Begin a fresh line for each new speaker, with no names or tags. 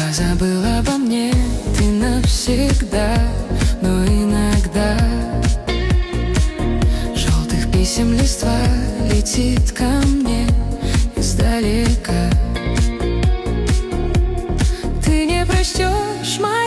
Позабыл обо мне ты навсегда, но иногда желтых писем листва летит ко мне издалека. Ты не прочтешь мои